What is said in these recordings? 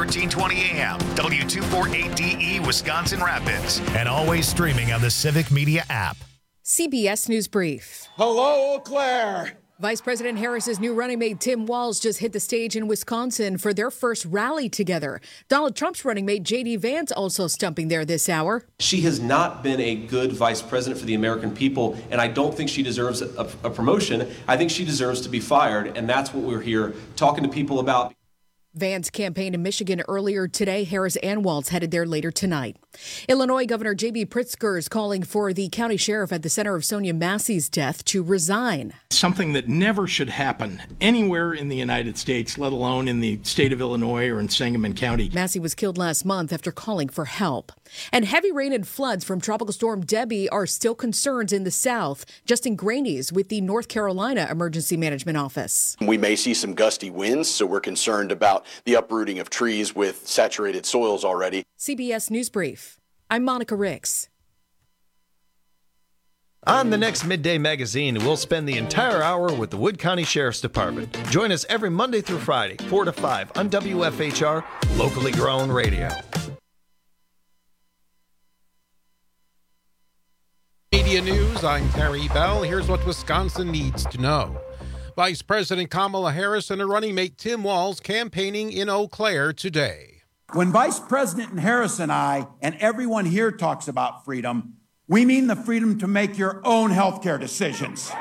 1320 AM, W248DE, Wisconsin Rapids, and always streaming on the Civic Media app. CBS News Brief. Hello, Eau Claire. Vice President Harris's new running mate Tim Walz just hit the stage in Wisconsin for their first rally together. Donald Trump's running mate J.D. Vance also stumping there this hour. She has not been a good vice president for the American people, and I don't think she deserves a promotion. I think she deserves to be fired, and that's what we're here talking to people about. Vance campaigned in Michigan earlier today. Harris and Walz headed there later tonight. Illinois Governor J.B. Pritzker is calling for the county sheriff at the center of Sonia Massey's death to resign. Something that never should happen anywhere in the United States, let alone in the state of Illinois or in Sangamon County. Massey was killed last month after calling for help. And heavy rain and floods from Tropical Storm Debbie are still concerns in the South. Justin Graney's with the North Carolina Emergency Management Office. We may see some gusty winds, so we're concerned about the uprooting of trees with saturated soils already. CBS News Brief. I'm Monica Ricks. On the next Midday Magazine, we'll spend the entire hour with the Wood County Sheriff's Department. Join us every Monday through Friday, 4 to 5 on WFHR, locally grown radio. Media News, I'm Terry Bell. Here's what Wisconsin needs to know. Vice President Kamala Harris and her running mate Tim Walz campaigning in Eau Claire today. When Vice President Harris and I and everyone here talks about freedom, we mean the freedom to make your own healthcare decisions.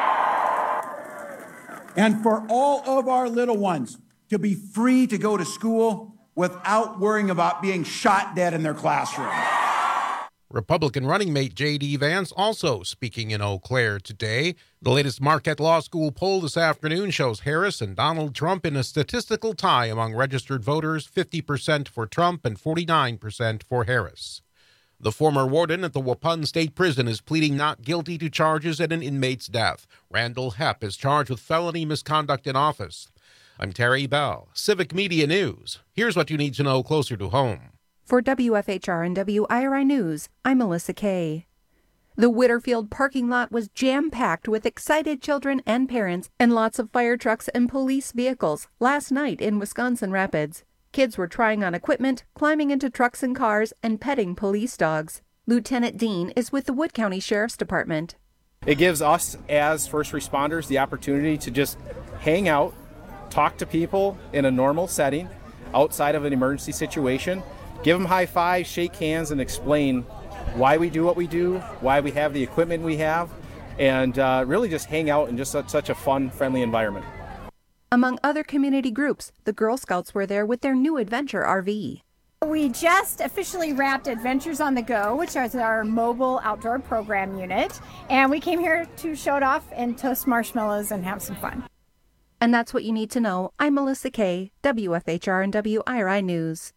And for all of our little ones to be free to go to school without worrying about being shot dead in their classroom. Republican running mate J.D. Vance also speaking in Eau Claire today. The latest Marquette Law School poll this afternoon shows Harris and Donald Trump in a statistical tie among registered voters, 50% for Trump and 49% for Harris. The former warden at the Waupun State Prison is pleading not guilty to charges at an inmate's death. Randall Hepp is charged with felony misconduct in office. I'm Terry Bell, Civic Media News. Here's what you need to know closer to home. For WFHR and WIRI News, I'm Melissa Kay. The Whitterfield parking lot was jam-packed with excited children and parents and lots of fire trucks and police vehicles last night in Wisconsin Rapids. Kids were trying on equipment, climbing into trucks and cars, and petting police dogs. Lieutenant Dean is with the Wood County Sheriff's Department. It gives us as first responders the opportunity to just hang out, talk to people in a normal setting outside of an emergency situation. Give them high fives, shake hands, and explain why we do what we do, why we have the equipment we have, and really just hang out in just such a fun, friendly environment. Among other community groups, the Girl Scouts were there with their new Adventure RV. We just officially wrapped Adventures on the Go, which is our mobile outdoor program unit, and we came here to show it off and toast marshmallows and have some fun. And that's what you need to know. I'm Melissa Kay, WFHR and WIRI News.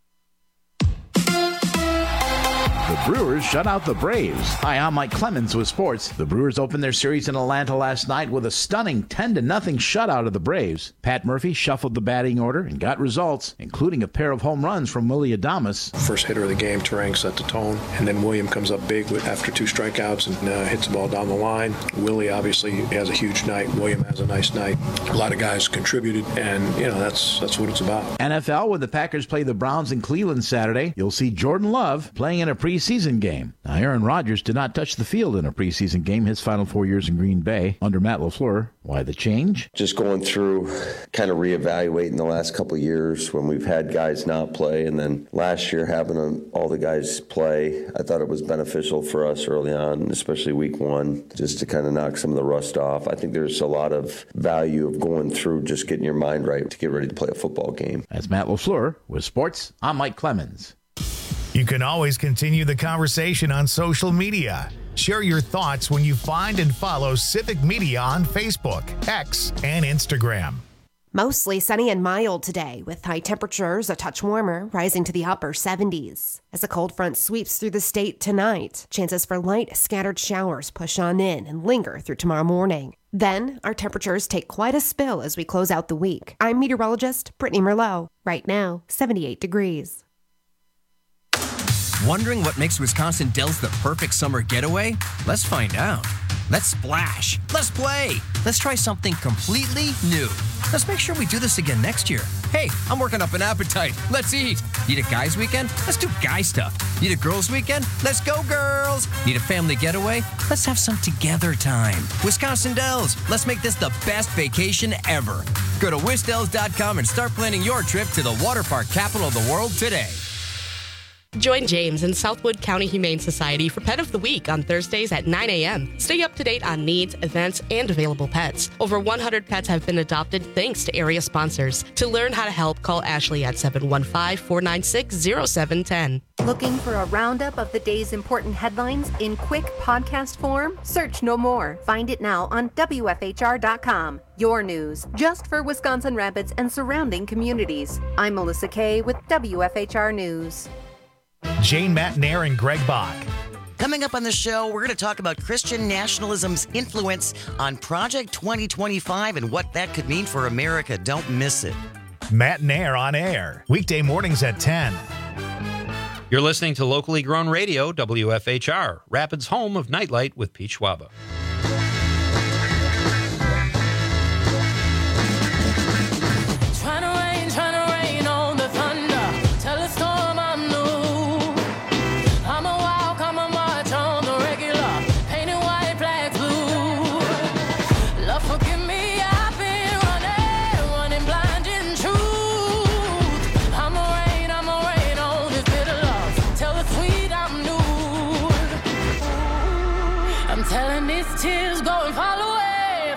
The Brewers shut out the Braves. Hi, I'm Mike Clemens with sports. The Brewers opened their series in Atlanta last night with a stunning 10-0 shutout of the Braves. Pat Murphy shuffled the batting order and got results, including a pair of home runs from Willie Adames. First hitter of the game, Terang set the tone, and then William comes up big after 2 strikeouts and hits the ball down the line. Willie obviously has a huge night. William has a nice night. A lot of guys contributed, and that's what it's about. NFL, when the Packers play the Browns in Cleveland Saturday, you'll see Jordan Love playing in a preseason game. Now, Aaron Rodgers did not touch the field in a preseason game his final 4 years in Green Bay under Matt LaFleur. Why the change? Just going through, kind of reevaluating the last couple of years when we've had guys not play, and then last year having all the guys play. I thought it was beneficial for us early on, especially week 1, just to kind of knock some of the rust off. I think there's a lot of value of going through just getting your mind right to get ready to play a football game. As Matt LaFleur with sports, I'm Mike Clemens. You can always continue the conversation on social media. Share your thoughts when you find and follow Civic Media on Facebook, X, and Instagram. Mostly sunny and mild today, with high temperatures a touch warmer, rising to the upper 70s. As a cold front sweeps through the state tonight, chances for light scattered showers push on in and linger through tomorrow morning. Then, our temperatures take quite a spill as we close out the week. I'm meteorologist Brittany Merlot. Right now, 78 degrees. Wondering what makes Wisconsin Dells the perfect summer getaway? Let's find out. Let's splash. Let's play. Let's try something completely new. Let's make sure we do this again next year. Hey, I'm working up an appetite. Let's eat. Need a guys' weekend? Let's do guy stuff. Need a girls' weekend? Let's go, girls. Need a family getaway? Let's have some together time. Wisconsin Dells, let's make this the best vacation ever. Go to wisdells.com and start planning your trip to the water park capital of the world today. Join James and Southwood County Humane Society for Pet of the Week on Thursdays at 9 a.m. Stay up to date on needs, events, and available pets. Over 100 pets have been adopted thanks to area sponsors. To learn how to help, call Ashley at 715-496-0710. Looking for a roundup of the day's important headlines in quick podcast form? Search No More. Find it now on WFHR.com. Your news, just for Wisconsin Rapids and surrounding communities. I'm Melissa Kay with WFHR News. Jane Matnair and Greg Bach. Coming up on the show, we're going to talk about Christian nationalism's influence on Project 2025 and what that could mean for America. Don't miss it. Matnair on air, weekday mornings at 10. You're listening to locally grown radio, WFHR, Rapids' home of Nightlight with Pete Schwaba. Tears going fall away,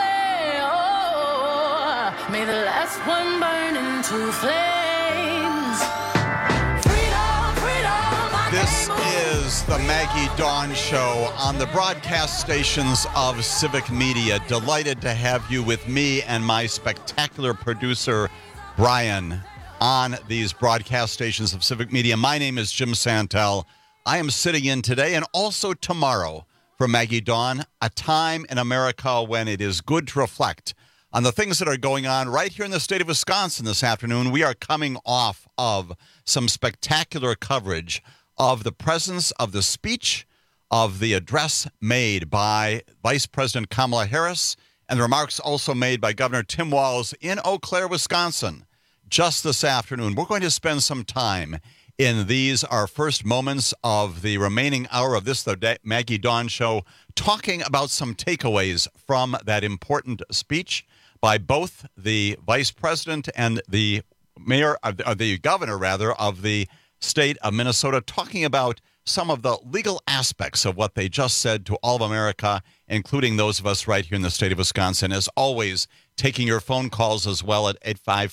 oh, may the last one burn into flames. Freedom, freedom, this is the Maggie Dawn Show on the broadcast stations of Civic Media. Delighted to have you with me and my spectacular producer, Brian, on these broadcast stations of Civic Media. My name is Jim Santel. I am sitting in today and also tomorrow for Maggie Dawn, a time in America when it is good to reflect on the things that are going on right here in the state of Wisconsin this afternoon. We are coming off of some spectacular coverage of the presence of the speech of the address made by Vice President Kamala Harris and the remarks also made by Governor Tim Walz in Eau Claire, Wisconsin, just this afternoon. We're going to spend some time in these, our first moments of the remaining hour of this, the Maggie Dawn Show, talking about some takeaways from that important speech by both the vice president and the mayor, or the governor, rather, of the state of Minnesota, talking about some of the legal aspects of what they just said to all of America, including those of us right here in the state of Wisconsin. As always, taking your phone calls as well at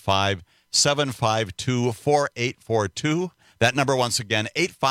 855-752-4842. That number, once again,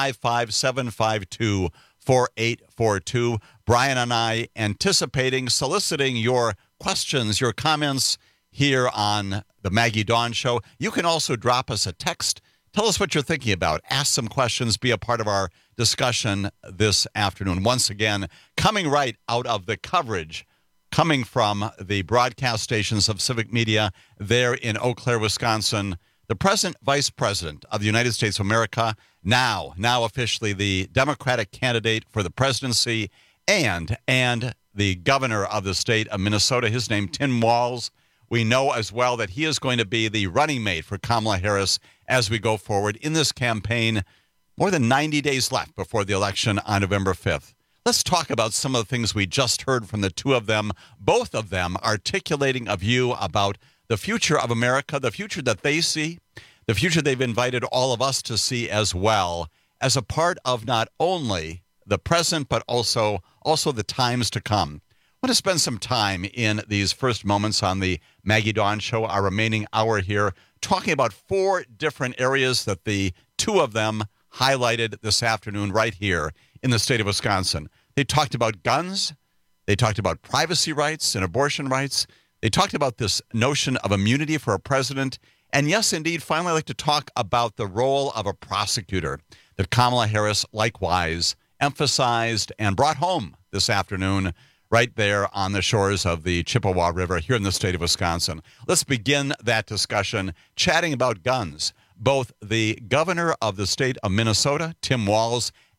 855-752-4842. Brian and I anticipating, soliciting your questions, your comments here on the Maggie Dawn Show. You can also drop us a text. Tell us what you're thinking about. Ask some questions. Be a part of our discussion this afternoon. Once again, coming right out of the coverage coming from the broadcast stations of Civic Media there in Eau Claire, Wisconsin, the present Vice President of the United States of America, now officially the Democratic candidate for the presidency, and the governor of the state of Minnesota, his name, Tim Walz. We know as well that he is going to be the running mate for Kamala Harris as we go forward in this campaign. More than 90 days left before the election on November 5th. Let's talk about some of the things we just heard from the two of them, both of them articulating a view about the future of America, the future that they see, the future they've invited all of us to see as well, as a part of not only the present, but also the times to come. I want to spend some time in these first moments on the Maggie Dawn Show, our remaining hour here, talking about 4 different areas that the two of them highlighted this afternoon right here in the state of Wisconsin. They talked about guns. They talked about privacy rights and abortion rights. They talked about this notion of immunity for a president. And yes, indeed, finally, I'd like to talk about the role of a prosecutor that Kamala Harris likewise emphasized and brought home this afternoon right there on the shores of the Chippewa River here in the state of Wisconsin. Let's begin that discussion chatting about guns. Both the governor of the state of Minnesota, Tim Walz,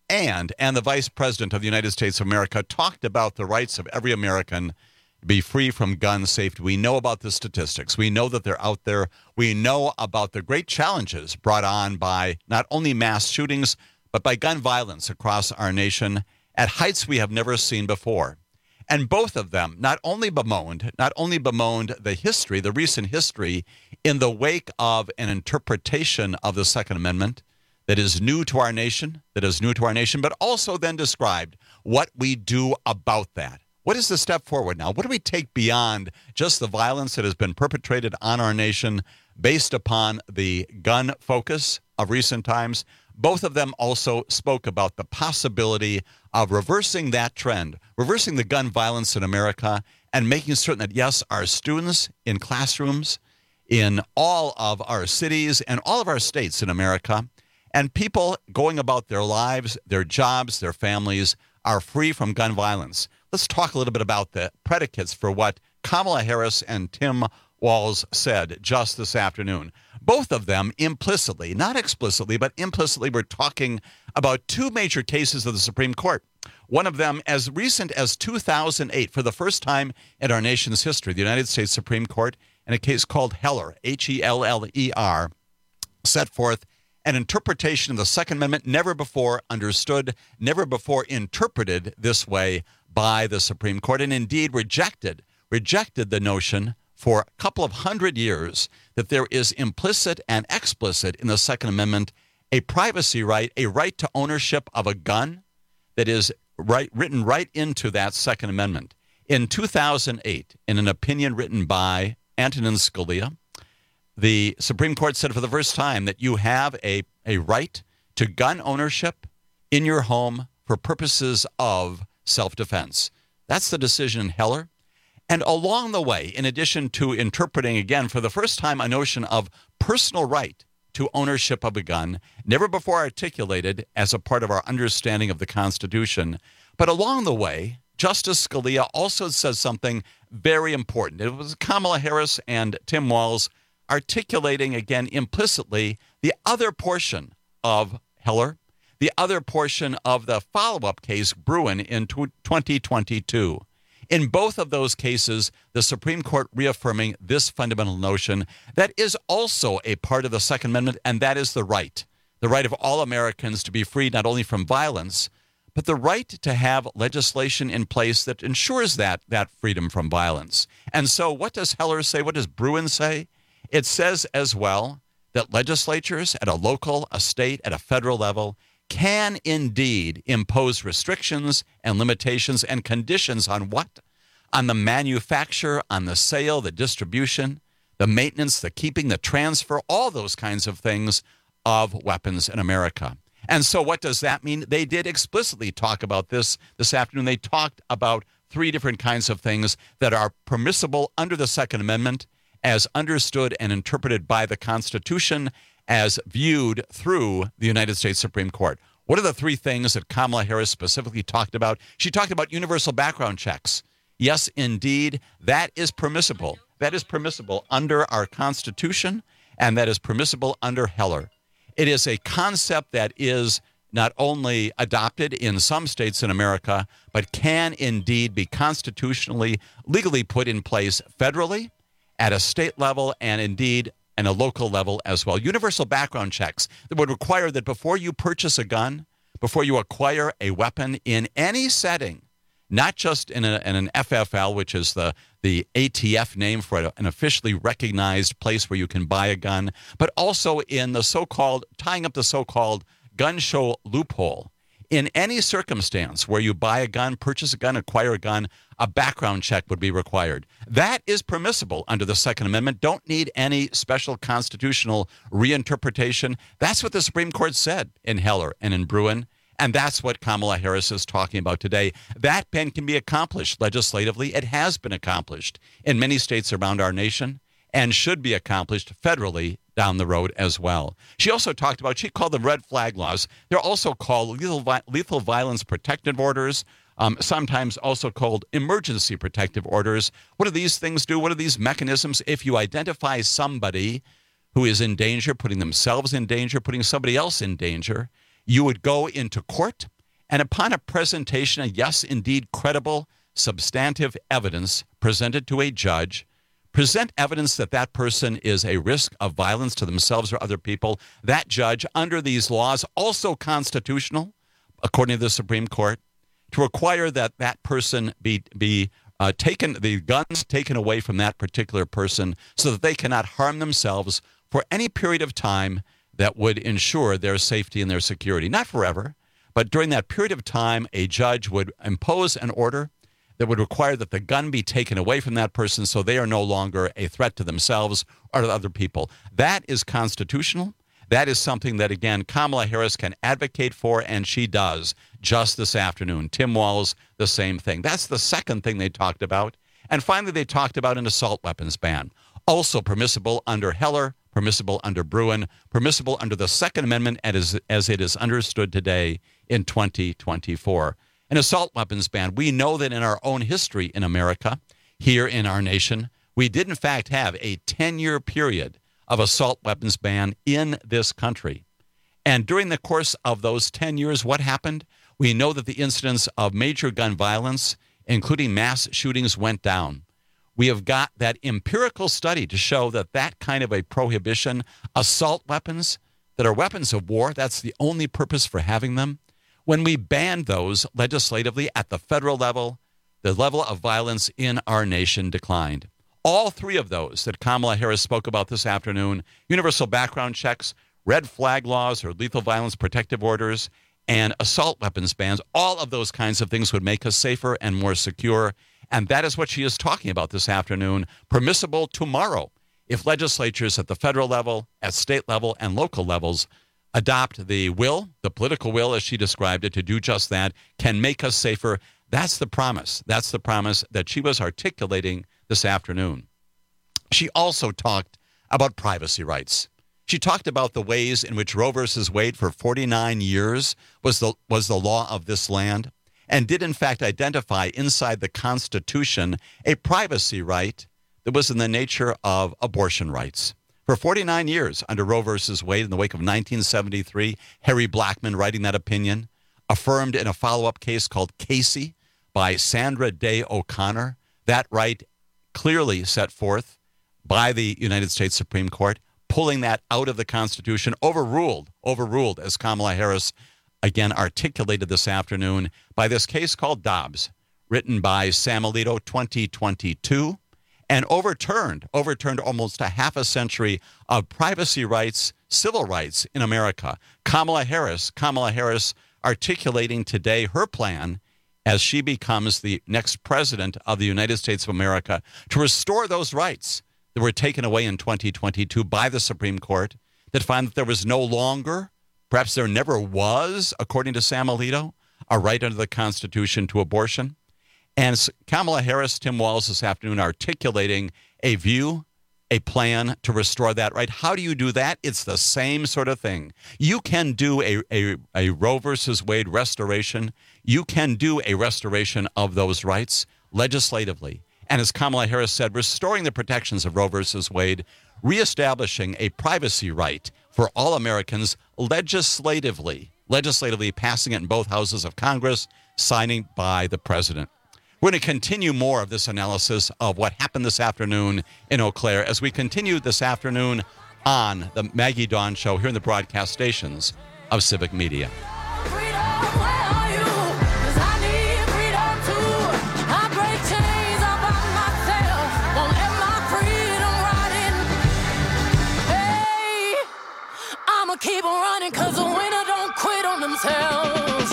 and the Vice President of the United States of America talked about the rights of every American to be free from gun safety. We know about the statistics. We know that they're out there. We know about the great challenges brought on by not only mass shootings, but by gun violence across our nation at heights we have never seen before. And both of them not only bemoaned the history, the recent history, in the wake of an interpretation of the Second Amendment that is new to our nation, but also then described what we do about that. What is the step forward now? What do we take beyond just the violence that has been perpetrated on our nation based upon the gun focus of recent times? Both of them also spoke about the possibility of reversing that trend, reversing the gun violence in America, and making certain that, yes, our students in classrooms, in all of our cities and all of our states in America, and people going about their lives, their jobs, their families, are free from gun violence. Let's talk a little bit about the predicates for what Kamala Harris and Tim Walz said just this afternoon. Both of them implicitly, not explicitly, but implicitly were talking about two major cases of the Supreme Court. One of them as recent as 2008, for the first time in our nation's history, the United States Supreme Court, in a case called Heller, Heller, set forth an interpretation of the Second Amendment never before understood, never before interpreted this way by the Supreme Court, and indeed rejected the notion for a couple of hundred years that there is implicit and explicit in the Second Amendment a privacy right, a right to ownership of a gun that is written right into that Second Amendment. In 2008, in an opinion written by Antonin Scalia, the Supreme Court said for the first time that you have a right to gun ownership in your home for purposes of self-defense. That's the decision in Heller. And along the way, in addition to interpreting, again, for the first time, a notion of personal right to ownership of a gun, never before articulated as a part of our understanding of the Constitution, but along the way, Justice Scalia also says something very important. It was Kamala Harris and Tim Walz articulating, again, implicitly, the other portion of Heller, the other portion of the follow-up case, Bruen, in 2022. In both of those cases, the Supreme Court reaffirming this fundamental notion that is also a part of the Second Amendment, and that is the right of all Americans to be free not only from violence, but the right to have legislation in place that ensures that freedom from violence. And so what does Heller say? What does Bruen say? It says as well that legislatures at a local, a state, at a federal level can indeed impose restrictions and limitations and conditions on what? On the manufacture, on the sale, the distribution, the maintenance, the keeping, the transfer, all those kinds of things of weapons in America. And so what does that mean? They did explicitly talk about this afternoon. They talked about three different kinds of things that are permissible under the Second Amendment as understood and interpreted by the Constitution as viewed through the United States Supreme Court. What are the three things that Kamala Harris specifically talked about? She talked about universal background checks. Yes, indeed, that is permissible. That is permissible under our Constitution, and that is permissible under Heller. It is a concept that is not only adopted in some states in America, but can indeed be constitutionally, legally put in place federally, at a state level, and indeed and a local level as well. Universal background checks that would require that before you purchase a gun, before you acquire a weapon in any setting, not just in an FFL, which is the ATF name for an officially recognized place where you can buy a gun, but also in the so-called, tying up the so-called gun show loophole. In any circumstance where you buy a gun, purchase a gun, acquire a gun, a background check would be required. That is permissible under the Second Amendment. Don't need any special constitutional reinterpretation. That's what the Supreme Court said in Heller and in Bruen, and that's what Kamala Harris is talking about today. That can be accomplished legislatively. It has been accomplished in many states around our nation and should be accomplished federally down the road as well. She also talked about, she called them red flag laws. They're also called lethal violence protective orders, sometimes also called emergency protective orders. What do these things do? What are these mechanisms? If you identify somebody who is in danger, putting themselves in danger, putting somebody else in danger, you would go into court and upon a presentation of, yes, indeed, credible, substantive evidence presented to a judge, present evidence that that person is a risk of violence to themselves or other people, that judge, under these laws, also constitutional, according to the Supreme Court, to require that that person be taken, the guns taken away from that particular person so that they cannot harm themselves for any period of time that would ensure their safety and their security. Not forever, but during that period of time, a judge would impose an order that would require that the gun be taken away from that person so they are no longer a threat to themselves or to other people. That is constitutional. That is something that, again, Kamala Harris can advocate for, and she does just this afternoon. Tim Walz, the same thing. That's the second thing they talked about. And finally, they talked about an assault weapons ban, also permissible under Heller, permissible under Bruen, permissible under the Second Amendment as it is understood today in 2024. An assault weapons ban. We know that in our own history in America, here in our nation, we did in fact have a 10-year period of assault weapons ban in this country. And during the course of those 10 years, what happened? We know that the incidence of major gun violence, including mass shootings, went down. We have got that empirical study to show that that kind of a prohibition, assault weapons that are weapons of war, that's the only purpose for having them. When we banned those legislatively at the federal level, the level of violence in our nation declined. All three of those that Kamala Harris spoke about this afternoon, universal background checks, red flag laws or lethal violence protective orders, and assault weapons bans, all of those kinds of things would make us safer and more secure. And that is what she is talking about this afternoon, permissible tomorrow if legislatures at the federal level, at state level, and local levels adopt the will, the political will, as she described it, to do just that, can make us safer. That's the promise. That's the promise that she was articulating this afternoon. She also talked about privacy rights. She talked about the ways in which Roe versus Wade for 49 years was the law of this land, and did in fact identify inside the Constitution a privacy right that was in the nature of abortion rights. For 49 years, under Roe versus Wade, in the wake of 1973, Harry Blackmun writing that opinion, affirmed in a follow-up case called Casey by Sandra Day O'Connor, that right clearly set forth by the United States Supreme Court, pulling that out of the Constitution, overruled, as Kamala Harris again articulated this afternoon, by this case called Dobbs, written by Sam Alito, 2022, and overturned almost a half a century of privacy rights, civil rights in America. Kamala Harris articulating today her plan as she becomes the next president of the United States of America to restore those rights that were taken away in 2022 by the Supreme Court, that found that there was no longer, perhaps there never was, according to Sam Alito, a right under the Constitution to abortion. And Kamala Harris, Tim Walz this afternoon articulating a view, a plan to restore that right. How do you do that? It's the same sort of thing. You can do a Roe versus Wade restoration. You can do a restoration of those rights legislatively. And as Kamala Harris said, restoring the protections of Roe versus Wade, reestablishing a privacy right for all Americans legislatively passing it in both houses of Congress, signing by the president. We're going to continue more of this analysis of what happened this afternoon in Eau Claire as we continue this afternoon on the Maggie Dawn Show here in the broadcast stations of Civic Media. Keep on running, cause the winner don't quit on themselves.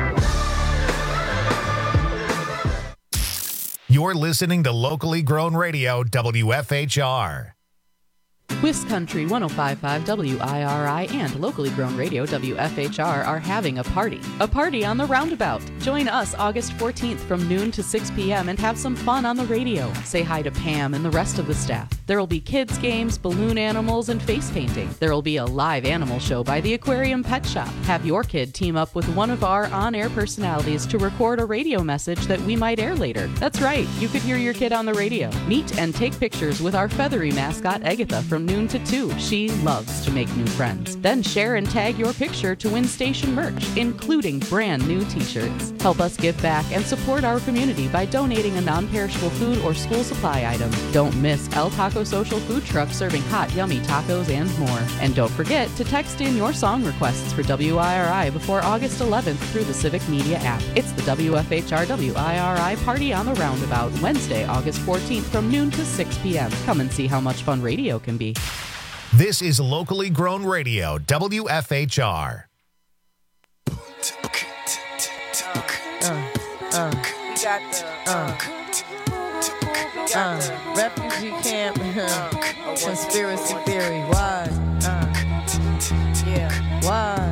You're listening to locally grown radio, WFHR. West Country 105.5 WIRI and locally grown radio WFHR are having a party on the Roundabout. Join us August 14th from noon to 6 p.m. and have some fun on the radio. Say hi to Pam and the rest of the staff. There will be kids games, balloon animals, and face painting. There will be a live animal show by the Aquarium Pet Shop. Have your kid team up with one of our on-air personalities to record a radio message that we might air later. That's right, you could hear your kid on the radio. Meet and take pictures with our feathery mascot Agatha from noon to 2. She loves to make new friends. Then share and tag your picture to win station merch, including brand new t-shirts. Help us give back and support our community by donating a non-perishable food or school supply item. Don't miss El Taco Social Food Truck serving hot, yummy tacos and more. And don't forget to text in your song requests for WIRI before August 11th through the Civic Media app. It's the WFHR WIRI Party on the Roundabout, Wednesday, August 14th from noon to 6 p.m. Come and see how much fun radio can be. This is locally grown radio, WFHR. Refugee camp, conspiracy theory, why? Yeah, why?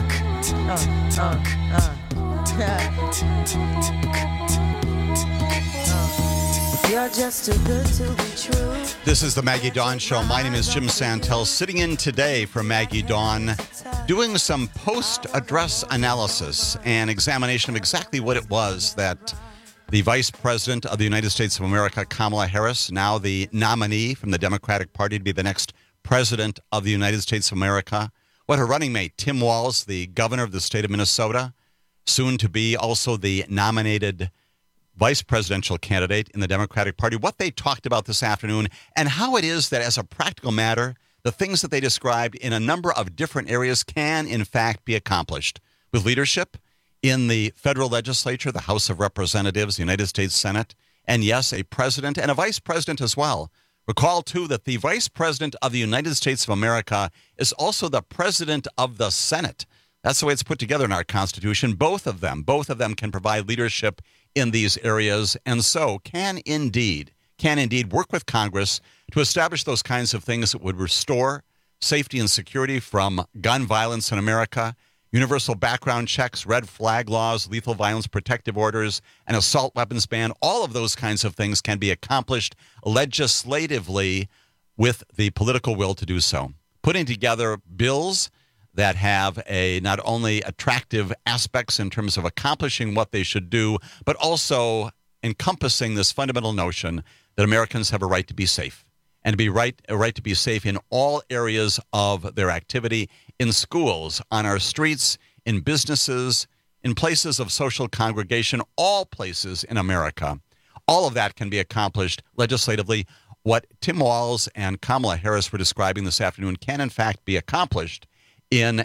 You're just too good to be true. This is the Maggie Dawn Show. My name is Jim Santel, sitting in today for Maggie Dawn, doing some post-address analysis and examination of exactly what it was that the Vice President of the United States of America, Kamala Harris, now the nominee from the Democratic Party to be the next President of the United States of America, what her running mate, Tim Walz, the governor of the state of Minnesota, soon to be also the nominated vice presidential candidate in the Democratic Party, what they talked about this afternoon, and how it is that as a practical matter, the things that they described in a number of different areas can, in fact, be accomplished with leadership in the federal legislature, the House of Representatives, the United States Senate, and yes, a president and a vice president as well. Recall, too, that the vice president of the United States of America is also the president of the Senate. That's the way it's put together in our Constitution. Both of them can provide leadership in these areas, and so can indeed work with Congress to establish those kinds of things that would restore safety and security from gun violence in America, universal background checks, red flag laws, lethal violence protective orders, an assault weapons ban. All of those kinds of things can be accomplished legislatively with the political will to do so. Putting together bills that have a not only attractive aspects in terms of accomplishing what they should do, but also encompassing this fundamental notion that Americans have a right to be safe and a right to be safe in all areas of their activity, in schools, on our streets, in businesses, in places of social congregation, all places in America. All of that can be accomplished legislatively. What Tim Walz and Kamala Harris were describing this afternoon can, in fact, be accomplished in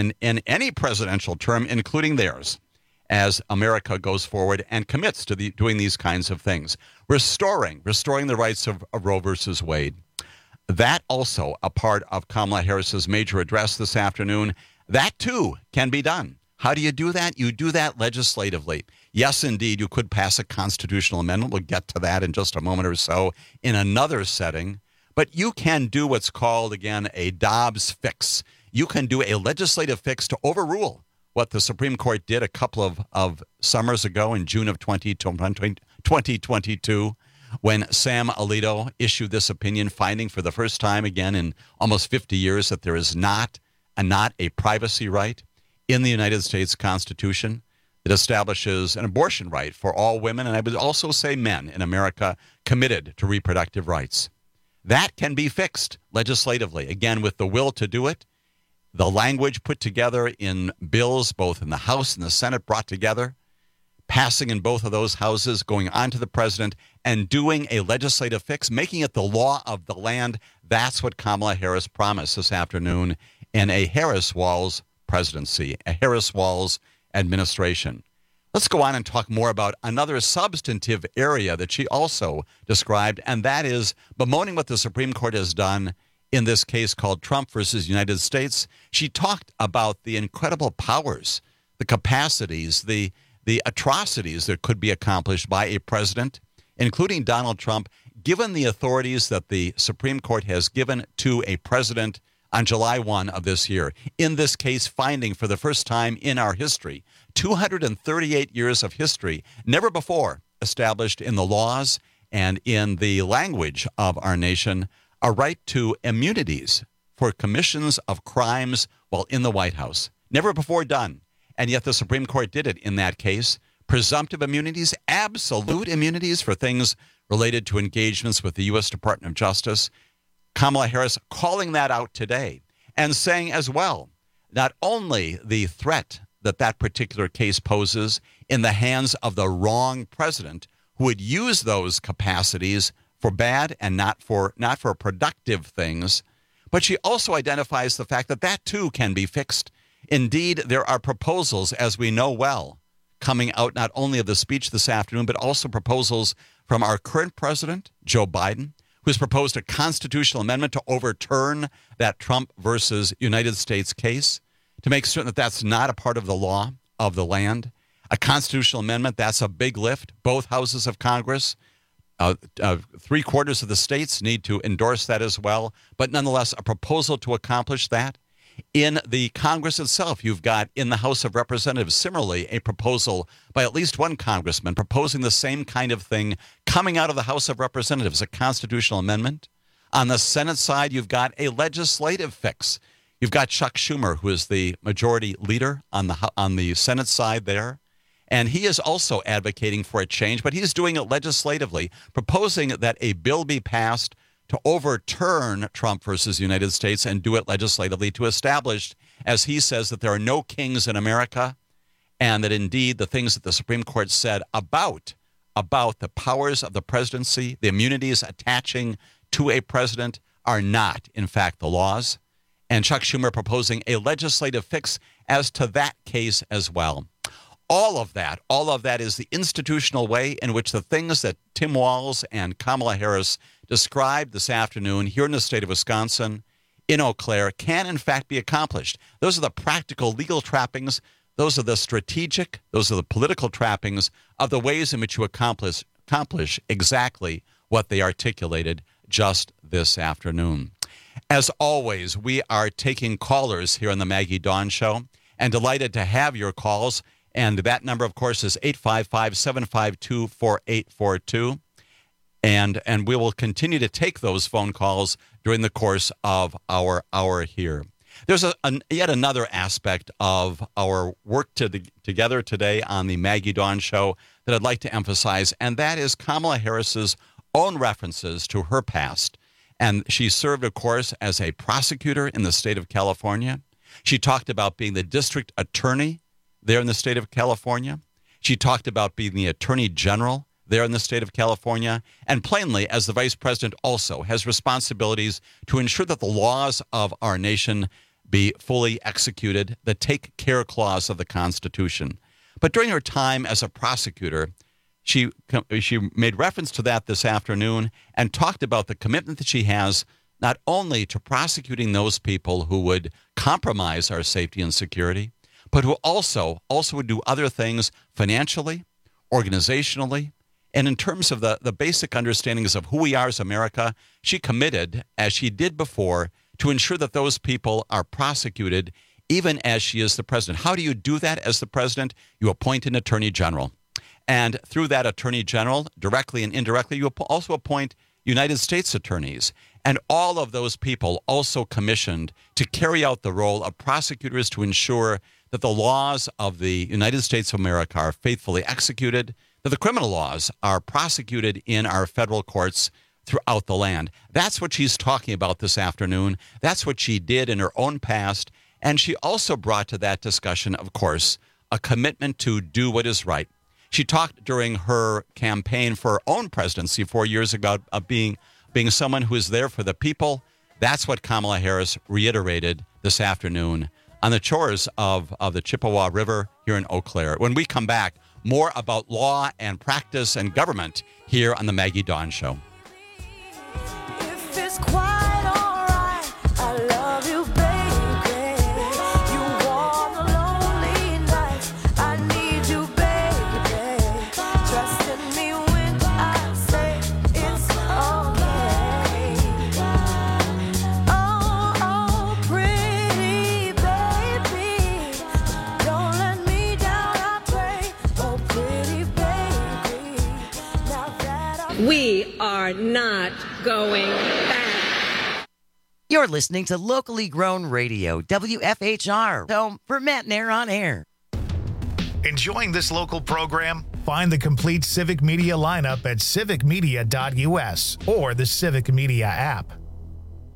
any presidential term, including theirs, as America goes forward and commits to doing these kinds of things. Restoring the rights of Roe versus Wade. That also a part of Kamala Harris's major address this afternoon. That, too, can be done. How do you do that? You do that legislatively. Yes, indeed, you could pass a constitutional amendment. We'll get to that in just a moment or so in another setting. But you can do what's called, again, a Dobbs fix. You can do a legislative fix to overrule what the Supreme Court did a couple of summers ago in June of 2022 when Sam Alito issued this opinion, finding for the first time again in almost 50 years that there is not a privacy right in the United States Constitution that establishes an abortion right for all women, and I would also say men in America committed to reproductive rights. That can be fixed legislatively, again, with the will to do it. The language put together in bills, both in the House and the Senate, brought together, passing in both of those houses, going on to the president, and doing a legislative fix, making it the law of the land. That's what Kamala Harris promised this afternoon in a Harris-Walz presidency, a Harris-Walz administration. Let's go on and talk more about another substantive area that she also described, and that is bemoaning what the Supreme Court has done in this case called Trump versus United States. She talked about the incredible powers, the capacities, the atrocities that could be accomplished by a president, including Donald Trump, given the authorities that the Supreme Court has given to a president on July 1 of this year. In this case, finding for the first time in our history, 238 years of history, never before established in the laws and in the language of our nation, a right to immunities for commissions of crimes while in the White House. Never before done. And yet the Supreme Court did it in that case. Presumptive immunities, absolute immunities for things related to engagements with the U.S. Department of Justice. Kamala Harris calling that out today and saying as well, not only the threat that particular case poses in the hands of the wrong president who would use those capacities for bad and not for productive things, but she also identifies the fact that that too can be fixed. Indeed, there are proposals, as we know well, coming out not only of the speech this afternoon, but also proposals from our current president, Joe Biden, who's proposed a constitutional amendment to overturn that Trump versus United States case, to make certain that that's not a part of the law of the land. A constitutional amendment, that's a big lift. Both houses of Congress, 3/4 of the states need to endorse that as well. But nonetheless, a proposal to accomplish that. In the Congress itself, you've got in the House of Representatives, similarly, a proposal by at least one congressman proposing the same kind of thing coming out of the House of Representatives, a constitutional amendment. On the Senate side, you've got a legislative fix. You've got Chuck Schumer, who is the majority leader on the Senate side there. And he is also advocating for a change, but he's doing it legislatively, proposing that a bill be passed to overturn Trump versus the United States and do it legislatively to establish, as he says, that there are no kings in America and that indeed the things that the Supreme Court said about the powers of the presidency, the immunities attaching to a president are not, in fact, the laws. And Chuck Schumer proposing a legislative fix as to that case as well. All of that is the institutional way in which the things that Tim Walz and Kamala Harris described this afternoon here in the state of Wisconsin, in Eau Claire, can in fact be accomplished. Those are the practical legal trappings. Those are the strategic, those are the political trappings of the ways in which you accomplish exactly what they articulated just this afternoon. As always, we are taking callers here on the Maggie Dawn Show and delighted to have your calls. And that number, of course, is 855-752-4842. And we will continue to take those phone calls during the course of our hour here. There's yet another aspect of our work together today on the Maggie Dawn Show that I'd like to emphasize, and that is Kamala Harris's own references to her past. And she served, of course, as a prosecutor in the state of California. She talked about being the district attorney there in the state of California. She talked about being the attorney general there in the state of California. And plainly, as the vice president, also has responsibilities to ensure that the laws of our nation be fully executed, the take care clause of the Constitution. But during her time as a prosecutor, she made reference to that this afternoon and talked about the commitment that she has not only to prosecuting those people who would compromise our safety and security, but who also would do other things financially, organizationally, and in terms of the basic understandings of who we are as America. She committed, as she did before, to ensure that those people are prosecuted even as she is the president. How do you do that as the president? You appoint an attorney general. And through that attorney general, directly and indirectly, you also appoint United States attorneys. And all of those people also commissioned to carry out the role of prosecutors to ensure that the laws of the United States of America are faithfully executed, that the criminal laws are prosecuted in our federal courts throughout the land. That's what she's talking about this afternoon. That's what she did in her own past. And she also brought to that discussion, of course, a commitment to do what is right. She talked during her campaign for her own presidency 4 years ago of being someone who is there for the people. That's what Kamala Harris reiterated this afternoon on the shores of the Chippewa River here in Eau Claire. When we come back, more about law and practice and government here on the Maggie Dawn Show. If it's quite all right, I love you, baby. You warm the lonely nights. I need you, baby. Trust in me when I say it's okay. Oh, pretty baby, don't let me down, I pray. Oh, pretty baby, now that I'm... We are not going back. You're listening to locally grown radio, WFHR, home for Matt Nair on air. Enjoying this local program? Find the complete Civic Media lineup at civicmedia.us or the Civic Media app.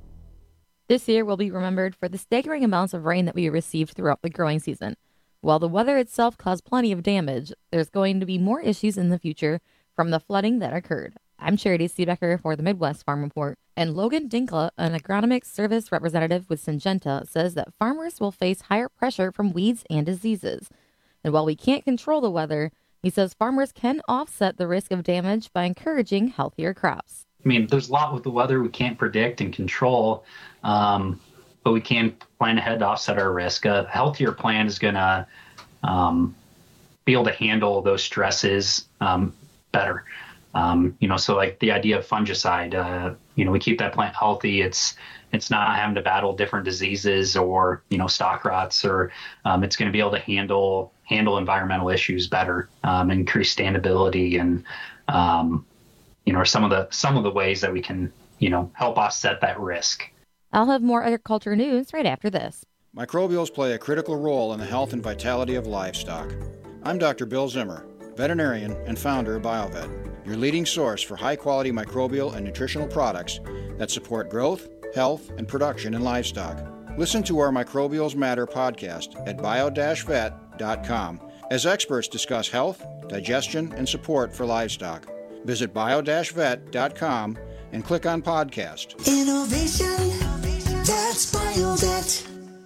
This year will be remembered for the staggering amounts of rain that we received throughout the growing season. While the weather itself caused plenty of damage, there's going to be more issues in the future from the flooding that occurred. I'm Charity Seebecker for the Midwest Farm Report, and Logan Dinkla, an agronomic service representative with Syngenta, says that farmers will face higher pressure from weeds and diseases. And while we can't control the weather, he says farmers can offset the risk of damage by encouraging healthier crops. I mean, there's a lot with the weather we can't predict and control, but we can plan ahead to offset our risk. A healthier plan is going to be able to handle those stresses better. So like the idea of fungicide, we keep that plant healthy. It's not having to battle different diseases or, stock rots, or it's going to be able to handle environmental issues better, increase standability, and some of the ways that we can, help offset that risk. I'll have more agriculture news right after this. Microbials play a critical role in the health and vitality of livestock. I'm Dr. Bill Zimmer, veterinarian and founder of BioVet, your leading source for high-quality microbial and nutritional products that support growth, health, and production in livestock. Listen to our Microbials Matter podcast at bio-vet.com as experts discuss health, digestion, and support for livestock. Visit bio-vet.com and click on podcast. Innovation, that's BioVet.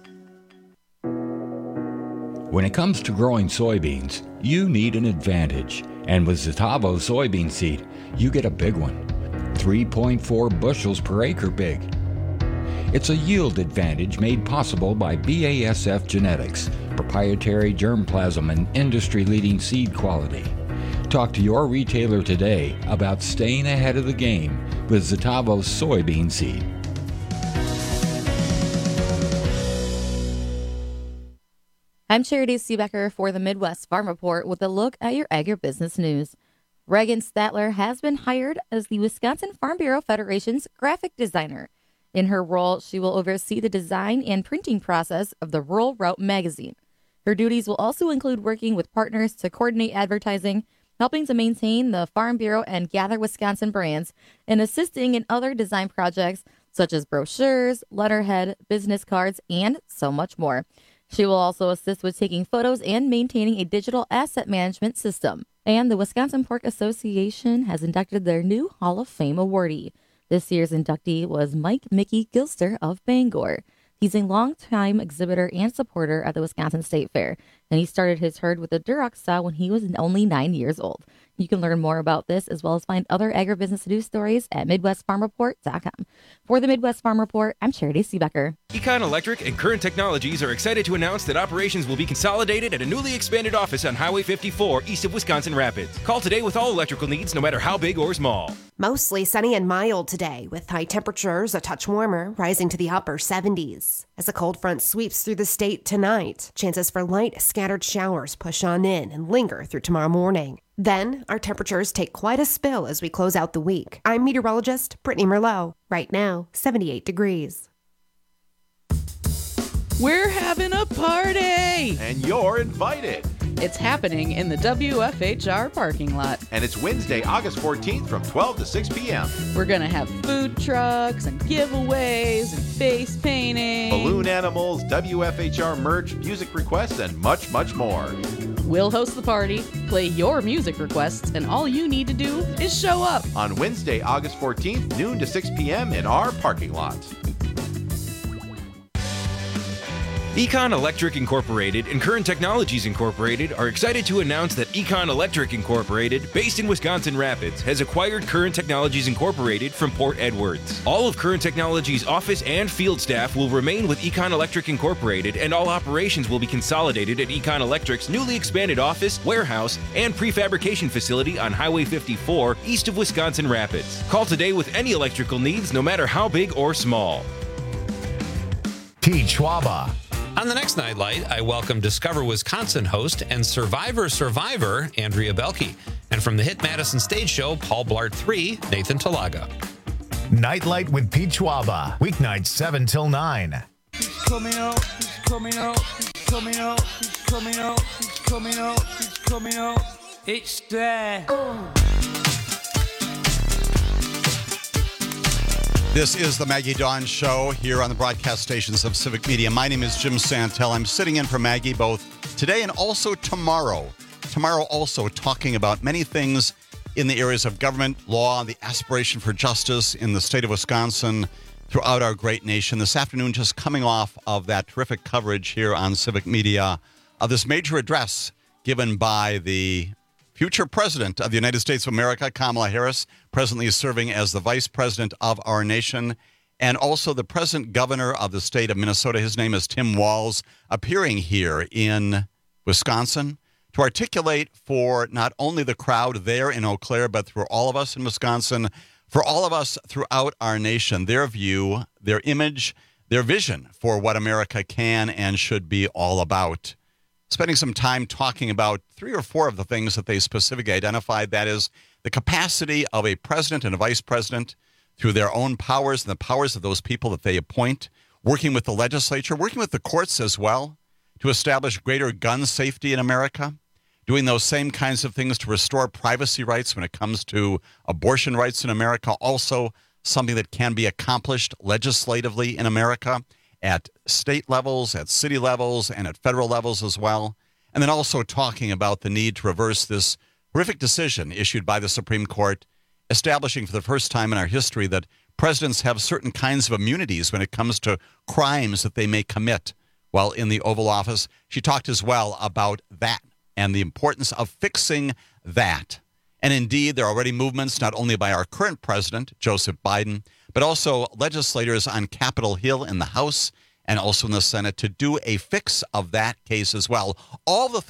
When it comes to growing soybeans, you need an advantage. And with Zetavo soybean seed, you get a big one. 3.4 bushels per acre big. It's a yield advantage made possible by BASF Genetics, proprietary germplasm and industry-leading seed quality. Talk to your retailer today about staying ahead of the game with Zetavo soybean seed. I'm Charity Seebecker for the Midwest Farm Report with a look at your agribusiness news. Reagan Statler has been hired as the Wisconsin Farm Bureau Federation's graphic designer. In her role, she will oversee the design and printing process of the Rural Route magazine. Her duties will also include working with partners to coordinate advertising, helping to maintain the Farm Bureau and Gather Wisconsin brands, and assisting in other design projects such as brochures, letterhead, business cards, and so much more. She will also assist with taking photos and maintaining a digital asset management system. And the Wisconsin Pork Association has inducted their new Hall of Fame awardee. This year's inductee was Mike Mickey Gilster of Bangor. He's a longtime exhibitor and supporter at the Wisconsin State Fair, and he started his herd with the Duroc sow when he was only 9 years old. You can learn more about this as well as find other agribusiness news stories at MidwestFarmReport.com. For the Midwest Farm Report, I'm Charity Seebecker. Econ Electric and Current Technologies are excited to announce that operations will be consolidated at a newly expanded office on Highway 54 east of Wisconsin Rapids. Call today with all electrical needs, no matter how big or small. Mostly sunny and mild today, with high temperatures a touch warmer, rising to the upper 70s. As a cold front sweeps through the state tonight, chances for light scattered showers push on in and linger through tomorrow morning. Then, our temperatures take quite a spill as we close out the week. I'm meteorologist Brittany Merlot. Right now, 78 degrees. We're having a party! And you're invited. It's happening in the WFHR parking lot. And it's Wednesday, August 14th from 12 to 6 p.m. We're going to have food trucks and giveaways and face painting. Balloon animals, WFHR merch, music requests, and much, much more. We'll host the party, play your music requests, and all you need to do is show up. On Wednesday, August 14th, noon to 6 p.m. in our parking lot. Econ Electric Incorporated and Current Technologies Incorporated are excited to announce that Econ Electric Incorporated, based in Wisconsin Rapids, has acquired Current Technologies Incorporated from Port Edwards. All of Current Technologies' office and field staff will remain with Econ Electric Incorporated, and all operations will be consolidated at Econ Electric's newly expanded office, warehouse, and prefabrication facility on Highway 54 east of Wisconsin Rapids. Call today with any electrical needs, no matter how big or small. Pete Schwaba. On the next Nightlight, I welcome Discover Wisconsin host and Survivor, Andrea Belke. And from the hit Madison Stage Show, Paul Blart 3, Nathan Talaga. Nightlight with Pete Schwaba. Weeknights 7 till 9. He's coming out, he's coming out, he's coming out, he's coming out, he's coming out, he's coming out. It's there. This is the Maggie Dawn Show here on the broadcast stations of Civic Media. My name is Jim Santel. I'm sitting in for Maggie both today and also tomorrow. Tomorrow also talking about many things in the areas of government, law, the aspiration for justice in the state of Wisconsin, throughout our great nation. This afternoon, just coming off of that terrific coverage here on Civic Media of this major address given by the future president of the United States of America, Kamala Harris, presently serving as the vice president of our nation, and also the present governor of the state of Minnesota. His name is Tim Walz, appearing here in Wisconsin to articulate for not only the crowd there in Eau Claire, but for all of us in Wisconsin, for all of us throughout our nation, their view, their image, their vision for what America can and should be all about. Spending some time talking about 3 or 4 of the things that they specifically identified. That is the capacity of a president and a vice president through their own powers and the powers of those people that they appoint, working with the legislature, working with the courts as well to establish greater gun safety in America, doing those same kinds of things to restore privacy rights when it comes to abortion rights in America, also something that can be accomplished legislatively in America, at state levels, at city levels, and at federal levels as well. And then also talking about the need to reverse this horrific decision issued by the Supreme Court, establishing for the first time in our history that presidents have certain kinds of immunities when it comes to crimes that they may commit while in the Oval Office. She talked as well about that and the importance of fixing that. And indeed, there are already movements not only by our current president, Joseph Biden, but also legislators on Capitol Hill in the House and also in the Senate to do a fix of that case as well. All of the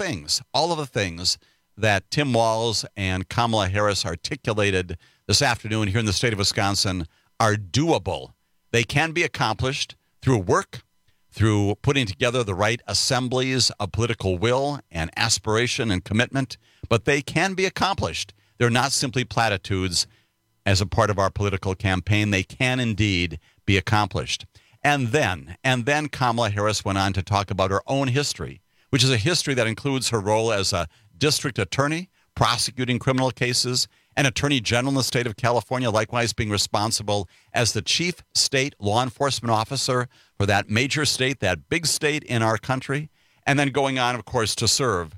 things that Tim Walz and Kamala Harris articulated this afternoon here in the state of Wisconsin are doable. They can be accomplished through work, through putting together the right assemblies of political will and aspiration and commitment, but they can be accomplished. They're not simply platitudes as a part of our political campaign. They can indeed be accomplished. And then Kamala Harris went on to talk about her own history, which is a history that includes her role as a district attorney, prosecuting criminal cases, an attorney general in the state of California, likewise being responsible as the chief state law enforcement officer for that major state, that big state in our country, and then going on, of course, to serve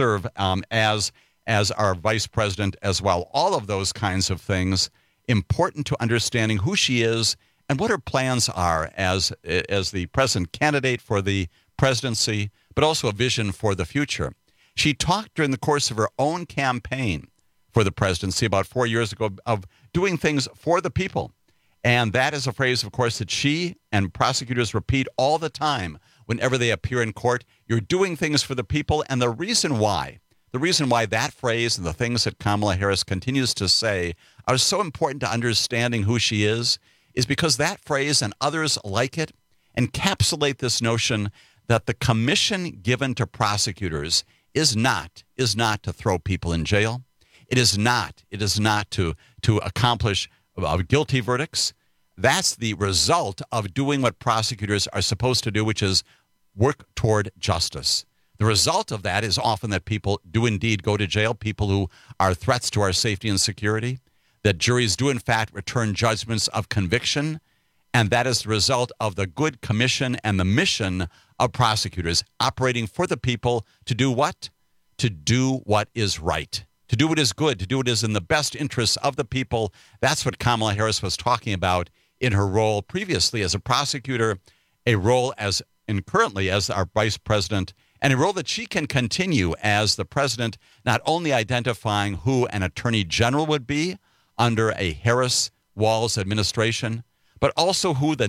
as our vice president as well. All of those kinds of things important to understanding who she is and what her plans are as the present candidate for the presidency, but also a vision for the future. She talked during the course of her own campaign for the presidency about 4 years ago of doing things for the people. And that is a phrase, of course, that she and prosecutors repeat all the time whenever they appear in court. You're doing things for the people. And the reason why that phrase and the things that Kamala Harris continues to say are so important to understanding who she is because that phrase and others like it encapsulate this notion that the commission given to prosecutors is not to throw people in jail. It is not to accomplish guilty verdicts. That's the result of doing what prosecutors are supposed to do, which is work toward justice. The result of that is often that people do indeed go to jail, people who are threats to our safety and security, that juries do in fact return judgments of conviction, and that is the result of the good commission and the mission of prosecutors operating for the people to do what? To do what is right, to do what is good, to do what is in the best interests of the people. That's what Kamala Harris was talking about in her role previously as a prosecutor, a role currently as our vice president, and a role that she can continue as the president, not only identifying who an attorney general would be under a Harris-Walz administration, but also who the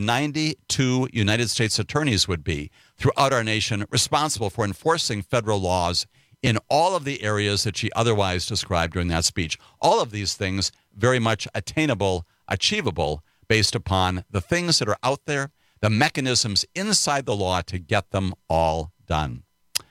92 United States attorneys would be throughout our nation responsible for enforcing federal laws in all of the areas that she otherwise described during that speech. All of these things very much attainable, achievable, based upon the things that are out there, the mechanisms inside the law to get them all done.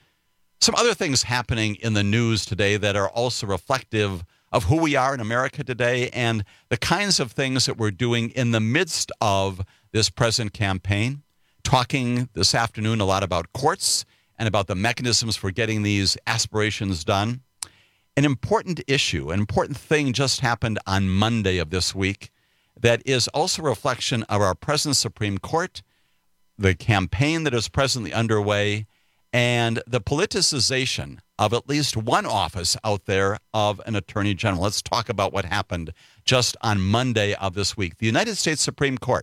Some other things happening in the news today that are also reflective of who we are in America today and the kinds of things that we're doing in the midst of this present campaign. Talking this afternoon a lot about courts and about the mechanisms for getting these aspirations done. An important issue, an important thing just happened on Monday of this week. that is also a reflection of our present Supreme Court, the campaign that is presently underway, and the politicization of at least one office out there of an attorney general. Let's talk about what happened just on Monday of this week. The United States Supreme Court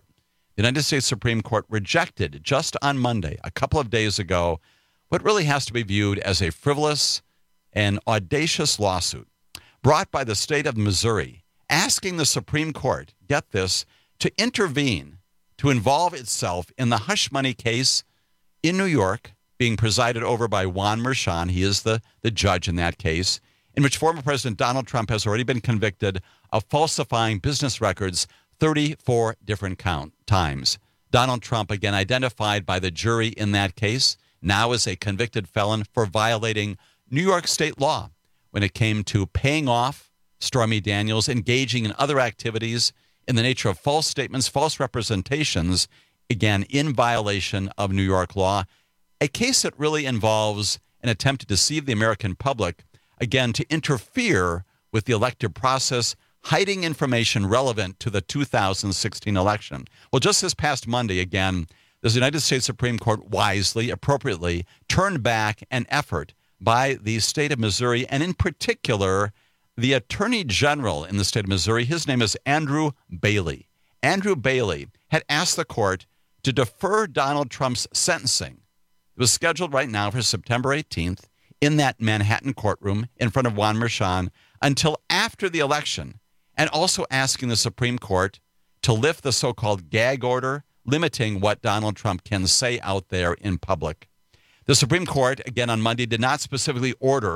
rejected just on Monday, a couple of days ago, what really has to be viewed as a frivolous and audacious lawsuit brought by the state of Missouri, asking the Supreme Court, get this, to intervene, to involve itself in the hush money case in New York, being presided over by Juan Merchan. He is the judge in that case, in which former President Donald Trump has already been convicted of falsifying business records 34 different times. Donald Trump, again identified by the jury in that case, now is a convicted felon for violating New York state law when it came to paying off Stormy Daniels, engaging in other activities in the nature of false statements, false representations, again, in violation of New York law. A case that really involves an attempt to deceive the American public, again, to interfere with the elective process, hiding information relevant to the 2016 election. Well, just this past Monday, again, the United States Supreme Court wisely, appropriately, turned back an effort by the state of Missouri, and in particular, the Attorney General in the state of Missouri. His name is Andrew Bailey. Andrew Bailey had asked the court to defer Donald Trump's sentencing. It was scheduled right now for September 18th in that Manhattan courtroom in front of Juan Merchan until after the election, and also asking the Supreme Court to lift the so-called gag order, limiting what Donald Trump can say out there in public. The Supreme Court, again on Monday, did not specifically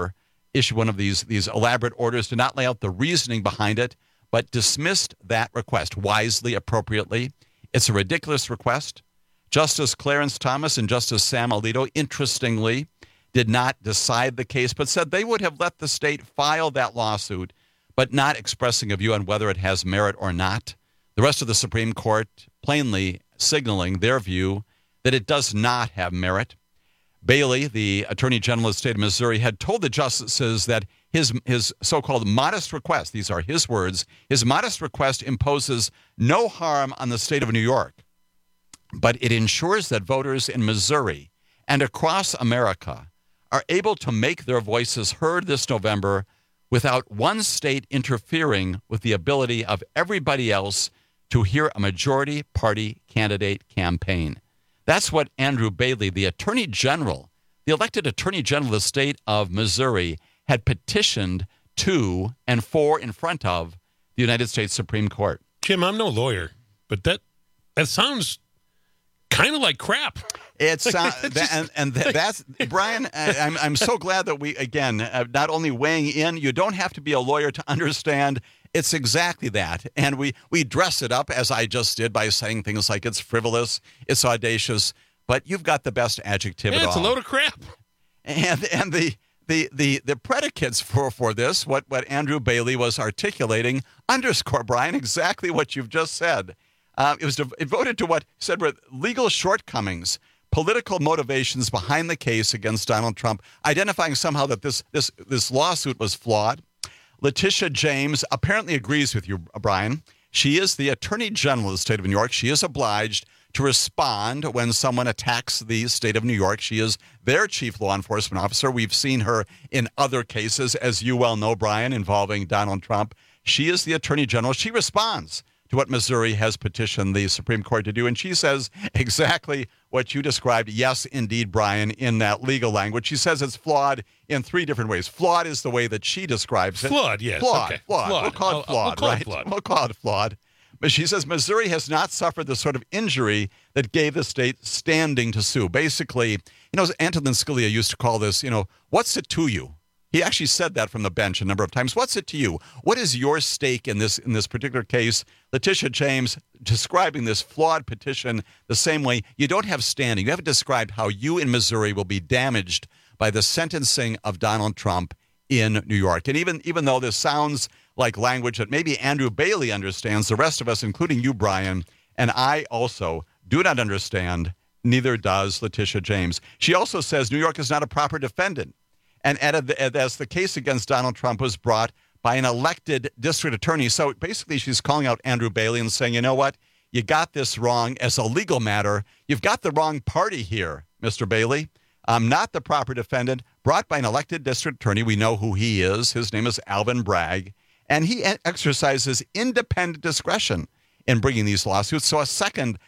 issue one of these elaborate orders, did not lay out the reasoning behind it, but dismissed that request wisely, appropriately. It's a ridiculous request. Justice Clarence Thomas and Justice Sam Alito, interestingly, did not decide the case, but said they would have let the state file that lawsuit, but not expressing a view on whether it has merit or not. The rest of the Supreme Court plainly signaling their view that it does not have merit. Bailey, the Attorney General of the state of Missouri, had told the justices that his so-called modest request, these are his words, his modest request imposes no harm on the state of New York, but it ensures that voters in Missouri and across America are able to make their voices heard this November without one state interfering with the ability of everybody else to hear a majority party candidate campaign. That's what Andrew Bailey, the Attorney General, the elected Attorney General of the state of Missouri, had petitioned to and for in front of the United States Supreme Court. Jim, I'm no lawyer, but that sounds kind of like crap. It's that's Brian. I'm so glad that we again not only weighing in. You don't have to be a lawyer to understand. It's exactly that, and we dress it up as I just did by saying things like it's frivolous, it's audacious, but you've got the best adjective. It's a load of crap. And the predicates for this, what Andrew Bailey was articulating, underscore, Brian, exactly what you've just said. It was devoted to what he said were legal shortcomings, political motivations behind the case against Donald Trump, identifying somehow that this lawsuit was flawed. Letitia James apparently agrees with you, Brian. She is the Attorney General of the state of New York. She is obliged to respond when someone attacks the state of New York. She is their chief law enforcement officer. We've seen her in other cases, as you well know, Brian, involving Donald Trump. She is the Attorney General. She responds to what Missouri has petitioned the Supreme Court to do. And she says exactly what you described. Yes, indeed, Brian, in that legal language. She says it's flawed in three different ways. Flawed is the way that she describes it. Flawed, yes. Flawed, okay. Flawed. We'll call it flawed, right? We'll call it flawed. But she says Missouri has not suffered the sort of injury that gave the state standing to sue. Basically, Antonin Scalia used to call this, what's it to you? He actually said that from the bench a number of times. What's it to you? What is your stake in this particular case? Letitia James describing this flawed petition the same way. You don't have standing. You haven't described how you in Missouri will be damaged by the sentencing of Donald Trump in New York. And even though this sounds like language that maybe Andrew Bailey understands, the rest of us, including you, Brian, and I also do not understand, neither does Letitia James. She also says New York is not a proper defendant. And as the case against Donald Trump was brought by an elected district attorney. So basically she's calling out Andrew Bailey and saying, you know what? You got this wrong as a legal matter. You've got the wrong party here, Mr. Bailey. I'm not the proper defendant, brought by an elected district attorney. We know who he is. His name is Alvin Bragg, and he exercises independent discretion in bringing these lawsuits. So a second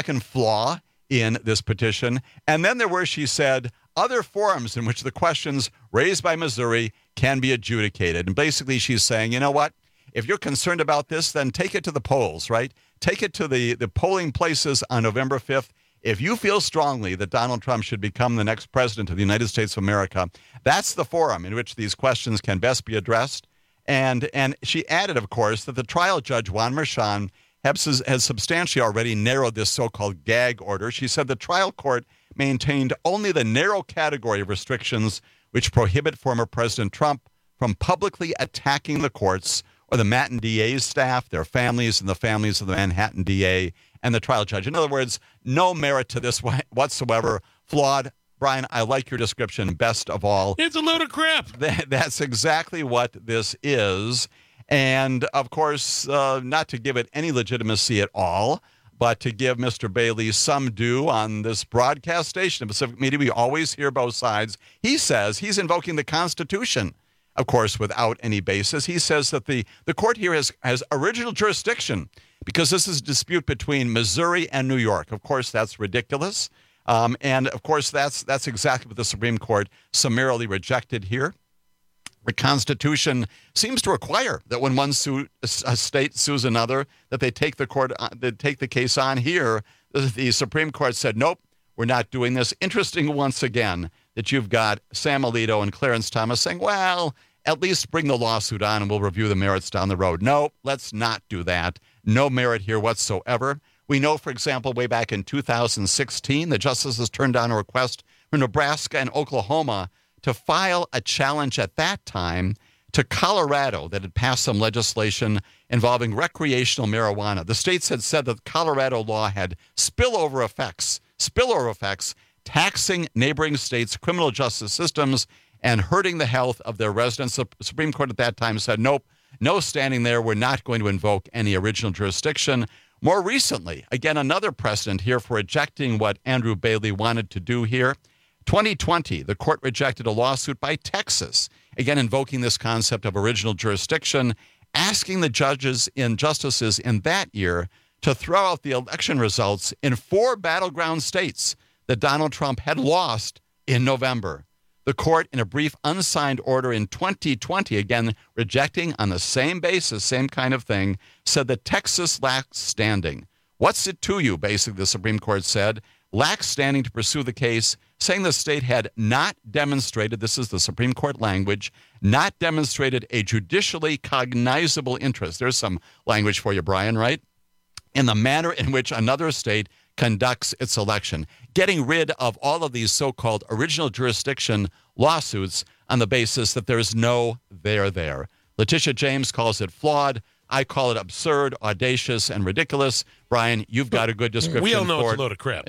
flaw in this petition. And then there were, she said, other forums in which the questions raised by Missouri can be adjudicated. And basically she's saying, you know what? If you're concerned about this, then take it to the polls, right? Take it to the polling places on November 5th. If you feel strongly that Donald Trump should become the next president of the United States of America, that's the forum in which these questions can best be addressed. And she added, of course, that the trial judge, Juan Merchan, has substantially already narrowed this so-called gag order. She said the trial court maintained only the narrow category of restrictions which prohibit former President Trump from publicly attacking the courts or the Manhattan DA's staff, their families, and the families of the Manhattan DA and the trial judge. In other words, no merit to this whatsoever. Flawed. Brian, I like your description best of all. It's a load of crap. That's exactly what this is. And, of course, not to give it any legitimacy at all, but to give Mr. Bailey some due on this broadcast station of Pacific Media. We always hear both sides. He says he's invoking the Constitution, of course, without any basis. He says that the court here has original jurisdiction because this is a dispute between Missouri and New York. Of course, that's ridiculous. And, of course, that's exactly what the Supreme Court summarily rejected here. The Constitution seems to require that when a state sues another, that they take the case on here. The Supreme Court said, nope, we're not doing this. Interesting once again that you've got Sam Alito and Clarence Thomas saying, well, at least bring the lawsuit on and we'll review the merits down the road. No, let's not do that. No merit here whatsoever. We know, for example, way back in 2016, the justices turned down a request from Nebraska and Oklahoma to file a challenge at that time to Colorado that had passed some legislation involving recreational marijuana. The states had said that Colorado law had spillover effects, taxing neighboring states' criminal justice systems and hurting the health of their residents. The Supreme Court at that time said, nope, no standing there. We're not going to invoke any original jurisdiction. More recently, again, another precedent here for rejecting what Andrew Bailey wanted to do here. 2020, the court rejected a lawsuit by Texas, again invoking this concept of original jurisdiction, asking the judges and justices in that year to throw out the election results in 4 battleground states that Donald Trump had lost in November. The court, in a brief unsigned order in 2020, again rejecting on the same basis, same kind of thing, said that Texas lacks standing. What's it to you, basically, the Supreme Court said, lacks standing to pursue the case, saying the state had not demonstrated, this is the Supreme Court language, not demonstrated a judicially cognizable interest. There's some language for you, Brian, right? In the manner in which another state conducts its election, getting rid of all of these so-called original jurisdiction lawsuits on the basis that there's no there. Letitia James calls it flawed. I call it absurd, audacious, and ridiculous. Brian, you've got a good description. We all know for it's a load of crap.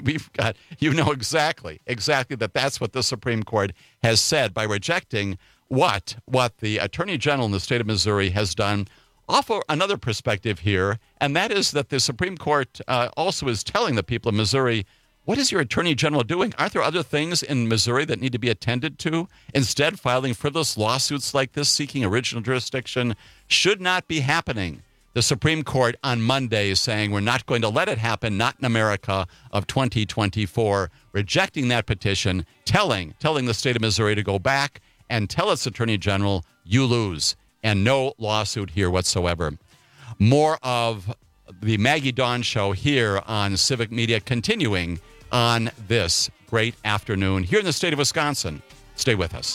You know exactly that's what the Supreme Court has said by rejecting what the Attorney General in the state of Missouri has done. Offer another perspective here, and that is that the Supreme Court also is telling the people of Missouri, what is your Attorney General doing? Aren't there other things in Missouri that need to be attended to? Instead, filing frivolous lawsuits like this, seeking original jurisdiction, should not be happening. The Supreme Court on Monday is saying we're not going to let it happen, not in America of 2024, rejecting that petition, telling the state of Missouri to go back and tell its Attorney General, you lose, and no lawsuit here whatsoever. More of the Maggie Dawn Show here on Civic Media, continuing on this great afternoon here in the state of Wisconsin. Stay with us.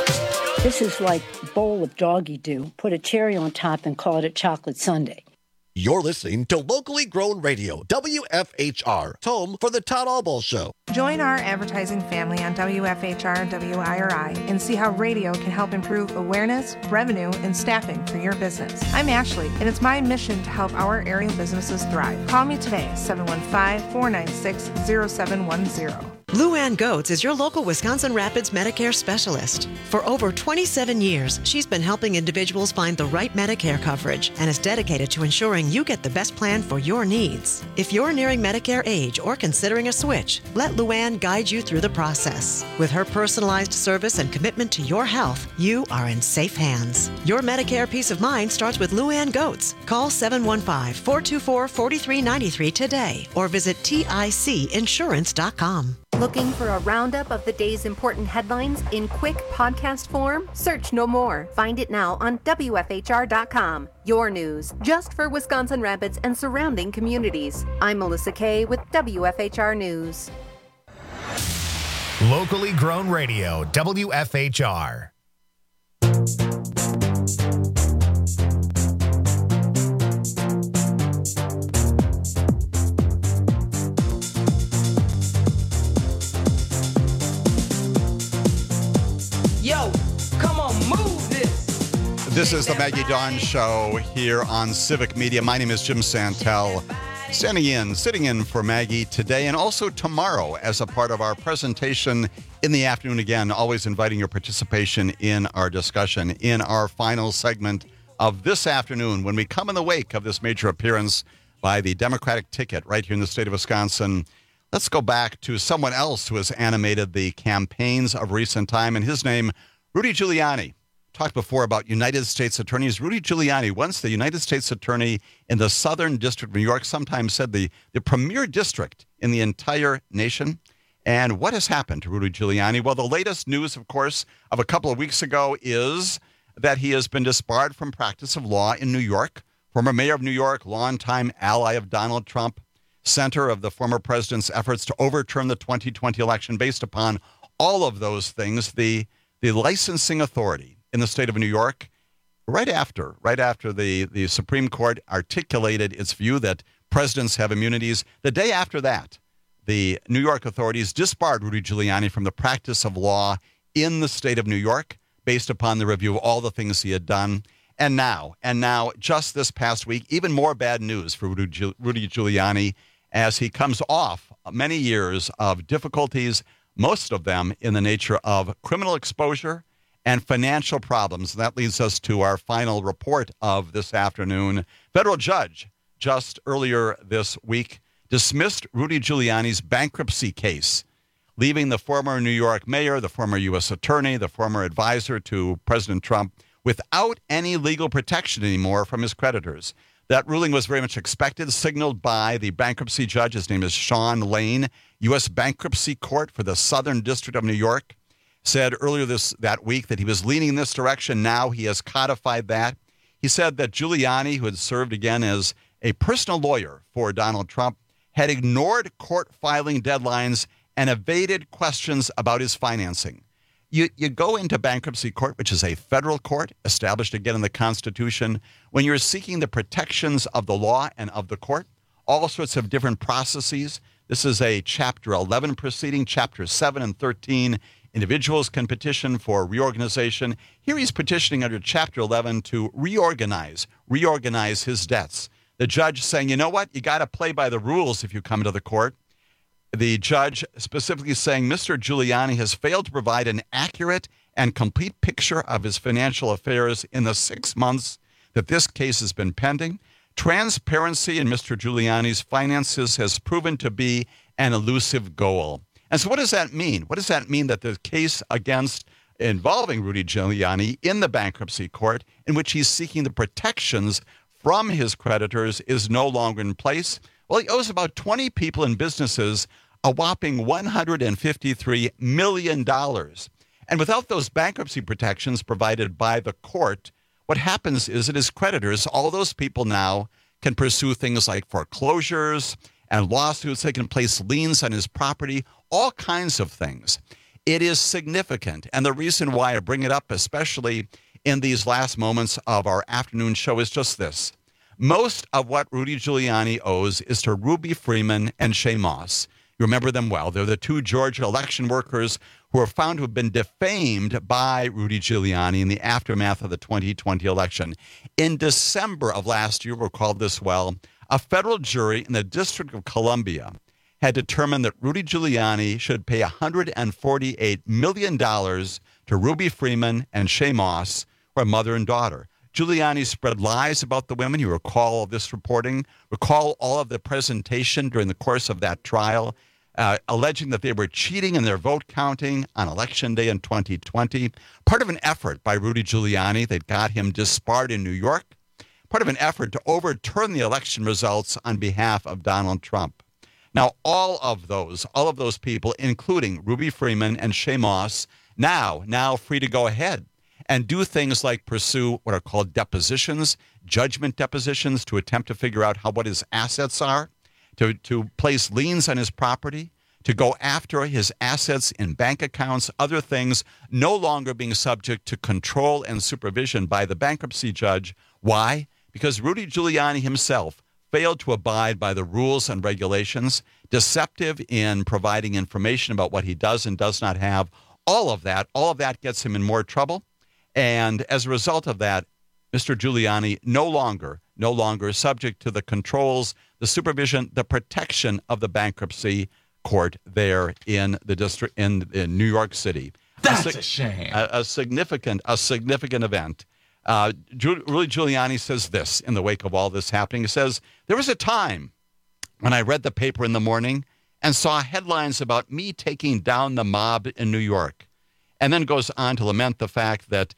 This is like a bowl of doggy-doo. Put a cherry on top and call it a chocolate sundae. You're listening to Locally Grown Radio, WFHR, home for the Todd Albaugh Show. Join our advertising family on WFHR and WIRI and see how radio can help improve awareness, revenue, and staffing for your business. I'm Ashley, and it's my mission to help our area businesses thrive. Call me today, 715-496-0710. Luann Goetz is your local Wisconsin Rapids Medicare specialist. For over 27 years, she's been helping individuals find the right Medicare coverage and is dedicated to ensuring you get the best plan for your needs. If you're nearing Medicare age or considering a switch, let Luann guide you through the process. With her personalized service and commitment to your health, you are in safe hands. Your Medicare peace of mind starts with Luann Goetz. Call 715-424-4393 today or visit TICinsurance.com. Looking for a roundup of the day's important headlines in quick podcast form? Search no more. Find it now on WFHR.com. Your news, just for Wisconsin Rapids and surrounding communities. I'm Melissa Kay with WFHR News. Locally grown radio, WFHR. Yo, come on, move this. This is the Maggie Dawn Show here on Civic Media. My name is Jim Santel, sitting in for Maggie today and also tomorrow as a part of our presentation in the afternoon. Again, always inviting your participation in our discussion in our final segment of this afternoon when we come in the wake of this major appearance by the Democratic ticket right here in the state of Wisconsin. Let's go back to someone else who has animated the campaigns of recent time, and his name, Rudy Giuliani. Talked before about United States attorneys. Rudy Giuliani, once the United States attorney in the Southern District of New York, sometimes said the premier district in the entire nation. And what has happened to Rudy Giuliani? Well, the latest news, of course, of a couple of weeks ago is that he has been disbarred from practice of law in New York. Former mayor of New York, longtime ally of Donald Trump, center of the former president's efforts to overturn the 2020 election. Based upon all of those things, the licensing authority in the state of New York, right after the Supreme Court articulated its view that presidents have immunities, the day after that, the New York authorities disbarred Rudy Giuliani from the practice of law in the state of New York based upon the review of all the things he had done. And now, just this past week, even more bad news for Rudy Giuliani as he comes off many years of difficulties, most of them in the nature of criminal exposure and financial problems. That leads us to our final report of this afternoon. Federal judge just earlier this week dismissed Rudy Giuliani's bankruptcy case, leaving the former New York mayor, the former U.S. attorney, the former advisor to President Trump without any legal protection anymore from his creditors. That ruling was very much expected, signaled by the bankruptcy judge. His name is Sean Lane, U.S. Bankruptcy Court for the Southern District of New York, said earlier that week that he was leaning in this direction. Now he has codified that. He said that Giuliani, who had served again as a personal lawyer for Donald Trump, had ignored court filing deadlines and evaded questions about his financing. You go into bankruptcy court, which is a federal court established again in the Constitution, when you're seeking the protections of the law and of the court, all sorts of different processes. This is a Chapter 11 proceeding. Chapter 7 and 13, individuals can petition for reorganization. Here he's petitioning under Chapter 11 to reorganize his debts. The judge saying, you know what, you got to play by the rules if you come to the court. The judge specifically saying Mr. Giuliani has failed to provide an accurate and complete picture of his financial affairs in the 6 months that this case has been pending. Transparency in Mr. Giuliani's finances has proven to be an elusive goal. And so what does that mean? What does that mean that the case involving Rudy Giuliani in the bankruptcy court, in which he's seeking the protections from his creditors, is no longer in place? Well, he owes about 20 people and businesses a whopping $153 million. And without those bankruptcy protections provided by the court, what happens is that his creditors, all those people now, can pursue things like foreclosures and lawsuits. They can place liens on his property, all kinds of things. It is significant. And the reason why I bring it up, especially in these last moments of our afternoon show, is just this. Most of what Rudy Giuliani owes is to Ruby Freeman and Shay Moss. You remember them well. They're the two Georgia election workers who were found to have been defamed by Rudy Giuliani in the aftermath of the 2020 election. In December of last year, recall this well, a federal jury in the District of Columbia had determined that Rudy Giuliani should pay $148 million to Ruby Freeman and Shay Moss, who are mother and daughter. Giuliani spread lies about the women. You recall all this reporting, recall all of the presentation during the course of that trial, alleging that they were cheating in their vote counting on Election Day in 2020. Part of an effort by Rudy Giuliani that got him disbarred in New York, part of an effort to overturn the election results on behalf of Donald Trump. Now, all of those people, including Ruby Freeman and Shay Moss, now free to go ahead and do things like pursue what are called depositions, judgment depositions, to attempt to figure out what his assets are, to place liens on his property, to go after his assets in bank accounts, other things, no longer being subject to control and supervision by the bankruptcy judge. Why? Because Rudy Giuliani himself failed to abide by the rules and regulations, deceptive in providing information about what he does and does not have. All of that gets him in more trouble. And as a result of that, Mr. Giuliani no longer subject to the controls, the supervision, the protection of the bankruptcy court there in the district in New York City. That's a shame. A significant event. Rudy Giuliani says this in the wake of all this happening. He says, there was a time when I read the paper in the morning and saw headlines about me taking down the mob in New York. And then goes on to lament the fact that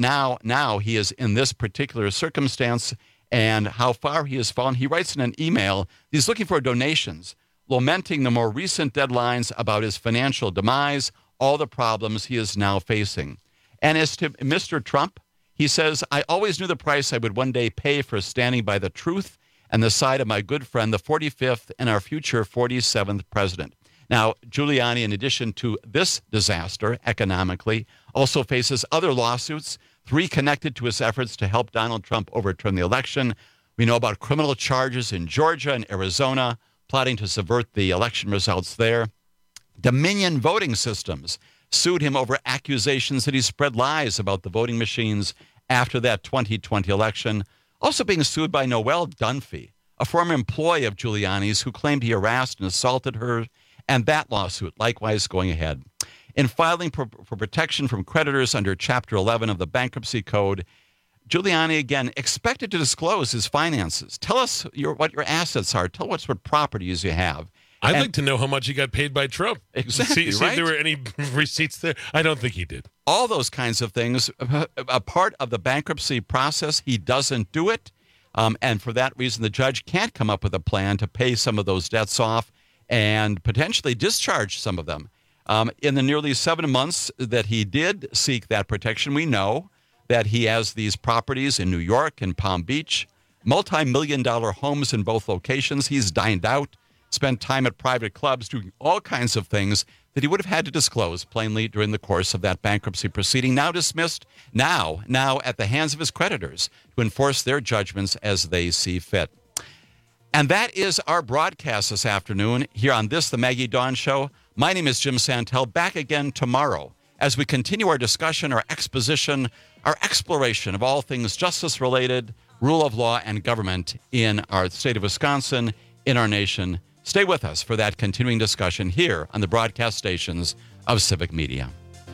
now he is in this particular circumstance and how far he has fallen. He writes in an email, he's looking for donations, lamenting the more recent deadlines about his financial demise, all the problems he is now facing. And as to Mr. Trump, he says, I always knew the price I would one day pay for standing by the truth and the side of my good friend, the 45th and our future 47th president. Now, Giuliani, in addition to this disaster economically, also faces other lawsuits, 3 connected to his efforts to help Donald Trump overturn the election. We know about criminal charges in Georgia and Arizona, plotting to subvert the election results there. Dominion Voting Systems sued him over accusations that he spread lies about the voting machines after that 2020 election. Also being sued by Noelle Dunphy, a former employee of Giuliani's who claimed he harassed and assaulted her, and that lawsuit likewise going ahead. In filing for protection from creditors under Chapter 11 of the Bankruptcy Code, Giuliani, again, expected to disclose his finances. Tell us what your assets are. Tell us what properties you have. I'd like to know how much he got paid by Trump. Exactly, see if there were any receipts there. I don't think he did. All those kinds of things. A part of the bankruptcy process, he doesn't do it. And for that reason, the judge can't come up with a plan to pay some of those debts off and potentially discharge some of them. In the nearly 7 months that he did seek that protection, we know that he has these properties in New York and Palm Beach, multi-million-dollar homes in both locations. He's dined out, spent time at private clubs, doing all kinds of things that he would have had to disclose plainly during the course of that bankruptcy proceeding, now dismissed, now at the hands of his creditors to enforce their judgments as they see fit. And that is our broadcast this afternoon here on The Maggie Dawn Show. My name is Jim Santel, back again tomorrow as we continue our discussion, our exposition, our exploration of all things justice-related, rule of law, and government in our state of Wisconsin, in our nation. Stay with us for that continuing discussion here on the broadcast stations of Civic Media.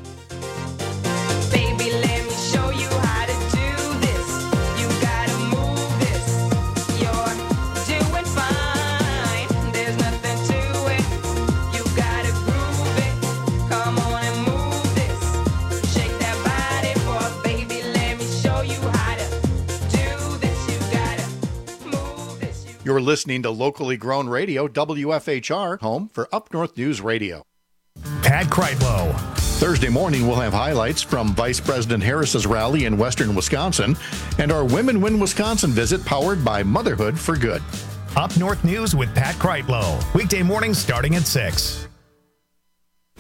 Baby, let me show you how to do this. You gotta move this. You're doing fine. There's nothing to it. You gotta groove it. Come on and move this. Shake that body, boy. Baby, let me show you how to do this. You gotta move this. You're listening to locally grown radio, WFHR, home for Up North News Radio. Pat Kreitlow. Thursday morning, we'll have highlights from Vice President Harris's rally in western Wisconsin and our Women Win Wisconsin visit powered by Motherhood for Good. Up North News with Pat Kreitlow. Weekday mornings starting at 6.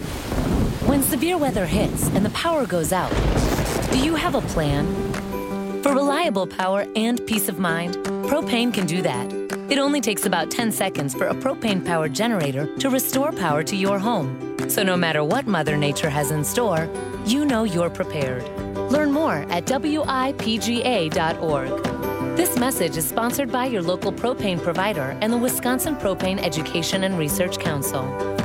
When severe weather hits and the power goes out, do you have a plan? For reliable power and peace of mind, propane can do that. It only takes about 10 seconds for a propane-powered generator to restore power to your home. So no matter what Mother Nature has in store, you know you're prepared. Learn more at WIPGA.org. This message is sponsored by your local propane provider and the Wisconsin Propane Education and Research Council.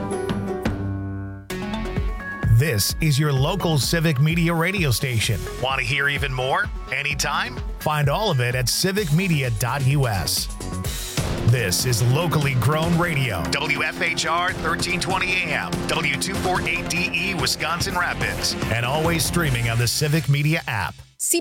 This is your local Civic Media radio station. Want to hear even more? Anytime? Find all of it at civicmedia.us. This is locally grown radio. WFHR 1320 AM, W248DE, Wisconsin Rapids, and always streaming on the Civic Media app.